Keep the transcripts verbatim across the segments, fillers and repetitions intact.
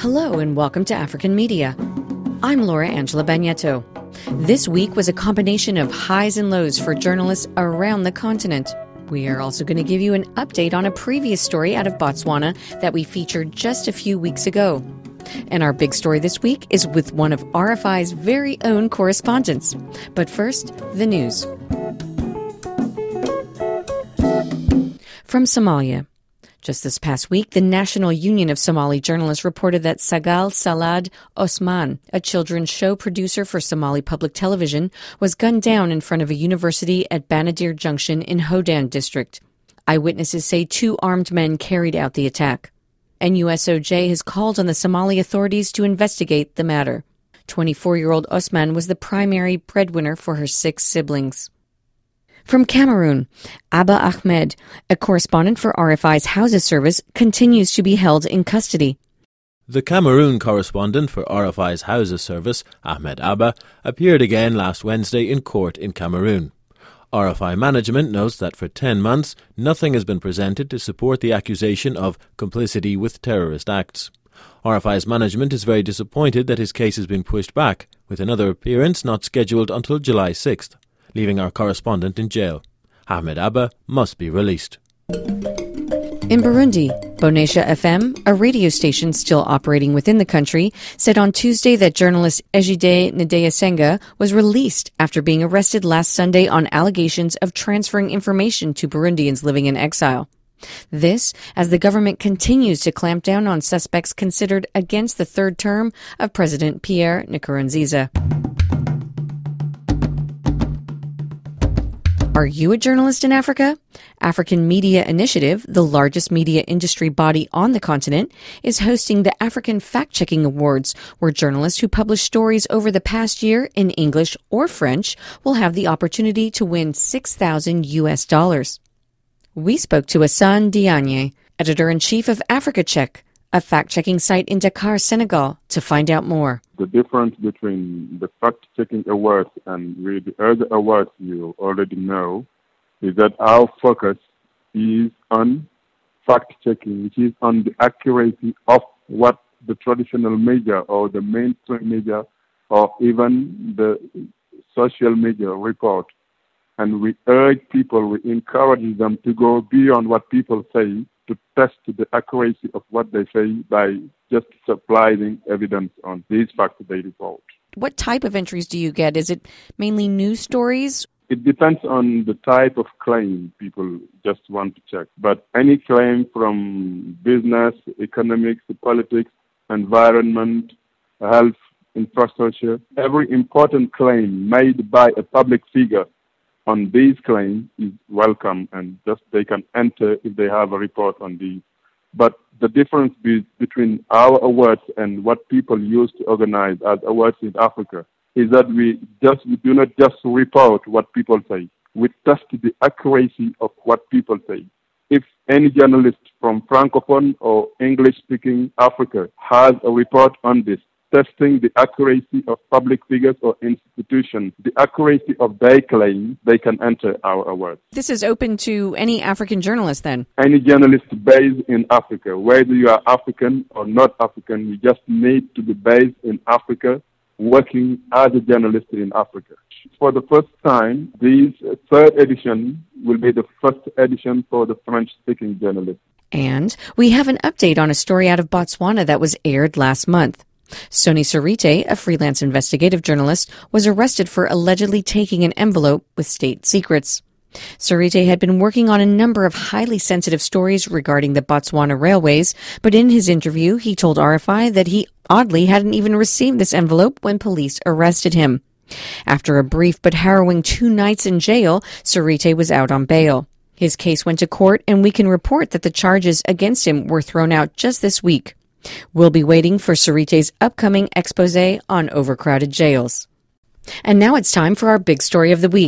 Hello and welcome to African Media. I'm Laura Angela Bagneto. This week was a combination of highs and lows for journalists around the continent. We are also going to give you an update on a previous story out of Botswana that we featured just a few weeks ago. And our big story this week is with one of R F I's very own correspondents. But first, the news. From Somalia. Just this past week, the National Union of Somali Journalists reported that Sagal Salad Osman, a children's show producer for Somali public television, was gunned down in front of a university at Banadir Junction in Hodan district. Eyewitnesses say two armed men carried out the attack. N U S O J has called on the Somali authorities to investigate the matter. twenty-four-year-old Osman was the primary breadwinner for her six siblings. From Cameroon, Abba Ahmed, a correspondent for R F I's Hausa service, continues to be held in custody. The Cameroon correspondent for R F I's Hausa service, Ahmed Abba, appeared again last Wednesday in court in Cameroon. R F I management notes that for ten months, nothing has been presented to support the accusation of complicity with terrorist acts. R F I's management is very disappointed that his case has been pushed back, with another appearance not scheduled until July sixth. Leaving our correspondent in jail. Ahmed Abba must be released. In Burundi, Bonesha F M, a radio station still operating within the country, said on Tuesday that journalist Ejide Ndeyesenga was released after being arrested last Sunday on allegations of transferring information to Burundians living in exile. This, as the government continues to clamp down on suspects considered against the third term of President Pierre Nkurunziza. Are you a journalist in Africa? African Media Initiative, the largest media industry body on the continent, is hosting the African Fact-Checking Awards, where journalists who publish stories over the past year in English or French will have the opportunity to win six thousand U S dollars. We spoke to Hassan Diagne, editor-in-chief of Africa Check, a fact-checking site in Dakar, Senegal, to find out more. The difference between the fact-checking awards and with the other awards you already know is that our focus is on fact-checking, which is on the accuracy of what the traditional media or the mainstream media or even the social media report. And we urge people, we encourage them to go beyond what people say to test the accuracy of what they say by just supplying evidence on these facts they report. What type of entries do you get? Is it mainly news stories? It depends on the type of claim people just want to check. But any claim from business, economics, politics, environment, health, infrastructure, every important claim made by a public figure on these claims is welcome, and just they can enter if they have a report on these. But the difference be, between our awards and what people used to organize as awards in Africa is that we just we do not just report what people say. We test the accuracy of what people say. If any journalist from Francophone or English-speaking Africa has a report on this, testing the accuracy of public figures or institutions, the accuracy of their claim, they can enter our awards. This is open to any African journalist then? Any journalist based in Africa, whether you are African or not African, you just need to be based in Africa, working as a journalist in Africa. For the first time, this third edition will be the first edition for the French-speaking journalists. And we have an update on a story out of Botswana that was aired last month. Soni Sarite, a freelance investigative journalist, was arrested for allegedly taking an envelope with state secrets. Sarite had been working on a number of highly sensitive stories regarding the Botswana railways, but in his interview, he told R F I that he oddly hadn't even received this envelope when police arrested him. After a brief but harrowing two nights in jail, Sarite was out on bail. His case went to court, and we can report that the charges against him were thrown out just this week. We'll be waiting for Sarite's upcoming expose on overcrowded jails. And now it's time for our big story of the week.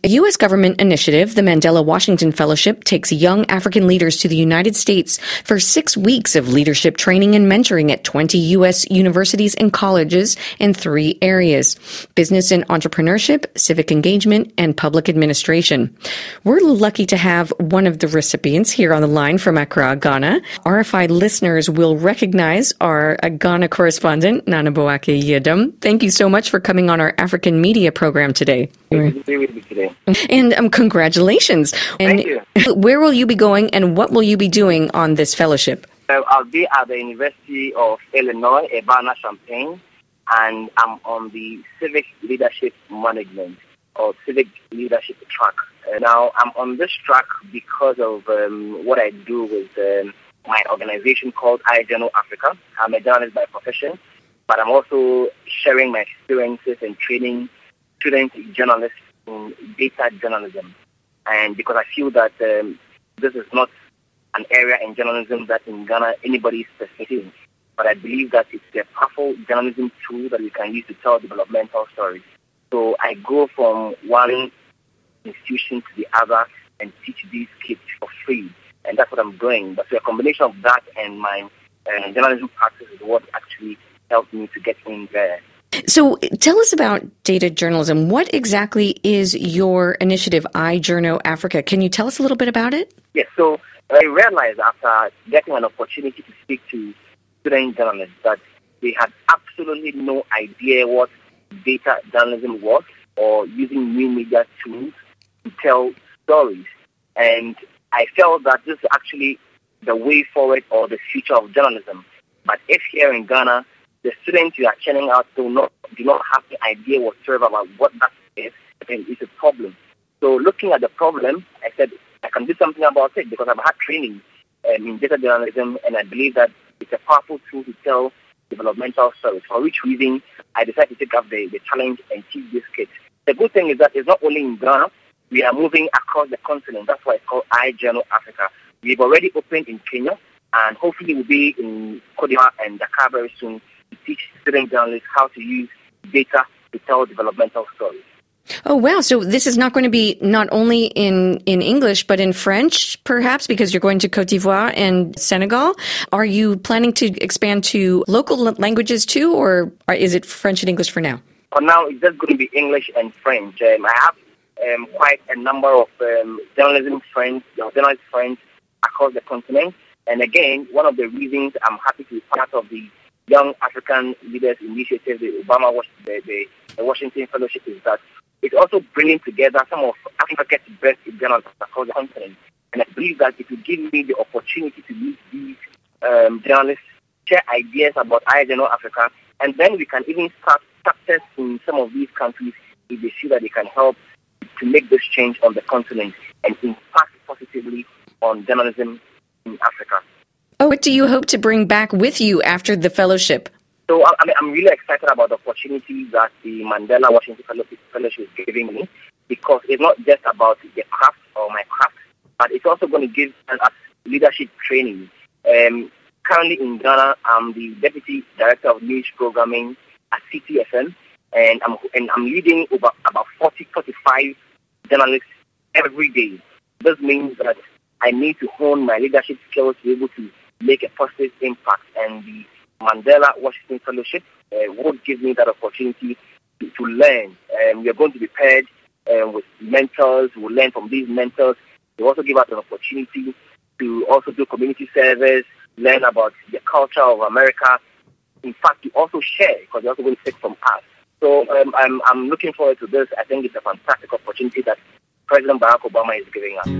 A U S government initiative, the Mandela Washington Fellowship, takes young African leaders to the United States for six weeks of leadership training and mentoring at twenty U S universities and colleges in three areas: business and entrepreneurship, civic engagement, and public administration. We're lucky to have one of the recipients here on the line from Accra, Ghana. R F I listeners will recognize our Ghana correspondent, Nana Boake Yedem. Thank you so much for coming on our African Media program today. Thank you for being with me today. And um, congratulations. And Thank you. Where will you be going and what will you be doing on this fellowship? Uh, I'll be at the University of Illinois, Urbana-Champaign, and I'm on the Civic Leadership Management or Civic Leadership track. Uh, now, I'm on this track because of um, what I do with um, my organization called iJournal Africa. I'm a journalist by profession, but I'm also sharing my experiences and training student journalists in data journalism. And because I feel that um, this is not an area in journalism that in Ghana anybody is specific, but I believe that it's a powerful journalism tool that we can use to tell developmental stories. So I go from one institution to the other and teach these kids for free, and that's what I'm doing. But so a combination of that and my uh, journalism practice is what actually helped me to get in there. So tell us about data journalism. What exactly is your initiative, iJournal Africa? Can you tell us a little bit about it? Yes, so I realized after getting an opportunity to speak to student journalists that they had absolutely no idea what data journalism was or using new media tools to tell stories. And I felt that this is actually the way forward or the future of journalism. But if here in Ghana, the students you are churning out do not do not have the idea whatsoever about what that is, then it's a problem. So looking at the problem, I said I can do something about it because I've had training um, in data journalism, and I believe that it's a powerful tool to tell developmental stories, for which reason I decided to take up the, the challenge and teach these kids. The good thing is that it's not only in Ghana, we are moving across the continent. That's why it's called iJournal Africa. We've already opened in Kenya, and hopefully we'll be in Cote d'Ivoire and Dakar very soon to teach student journalists how to use data to tell developmental stories. Oh, wow. So this is not going to be not only in, in English, but in French, perhaps, because you're going to Cote d'Ivoire and Senegal. Are you planning to expand to local languages too, or is it French and English for now? For now, it's just going to be English and French. Um, I have um, quite a number of um, journalism friends, journalist friends across the continent. And again, one of the reasons I'm happy to be part of the Young African Leaders Initiative, the Obama, the, the, the Washington Fellowship, is that it's also bringing together some of Africa's best journalists across the continent. And I believe that it will give me the opportunity to meet these um, journalists, share ideas about iJournal Africa, and then we can even start success in some of these countries if they see that they can help to make this change on the continent and impact positively on journalism in Africa. Oh, what do you hope to bring back with you after the fellowship? So I mean, I'm really excited about the opportunity that the Mandela Washington Fellowship is giving me, because it's not just about the craft or my craft, but it's also going to give us leadership training. Um, currently in Ghana, I'm the Deputy Director of News Programming at C T F M, and I'm, and I'm leading over about forty, forty-five journalists every day. This means that I need to hone my leadership skills to be able to make a positive impact, and the Mandela Washington Fellowship uh, would give me that opportunity to, to learn. Um, we are going to be paired uh, with mentors. We'll learn from these mentors. They also give us an opportunity to also do community service, learn about the culture of America. In fact, to also share, because they're also going to take from us. So um, I'm, I'm looking forward to this. I think it's a fantastic opportunity that President Barack Obama is giving us.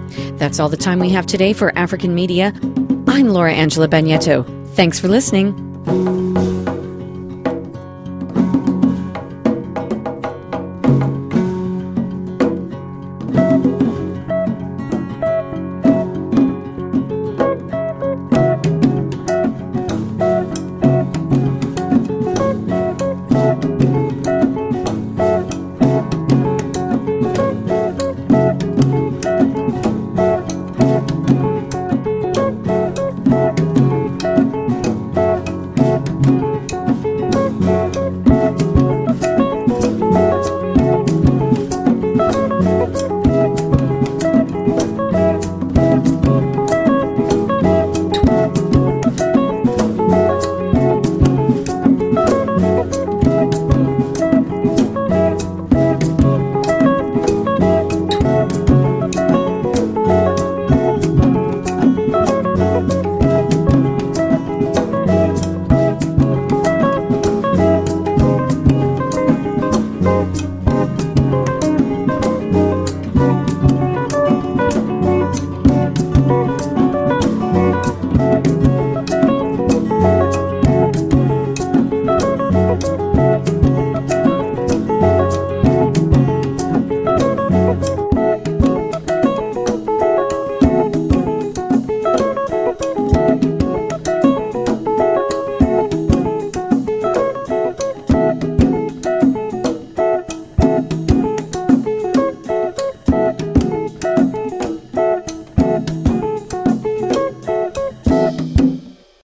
That's all the time we have today for African Media. I'm Laura Angela Bagneto. Thanks for listening.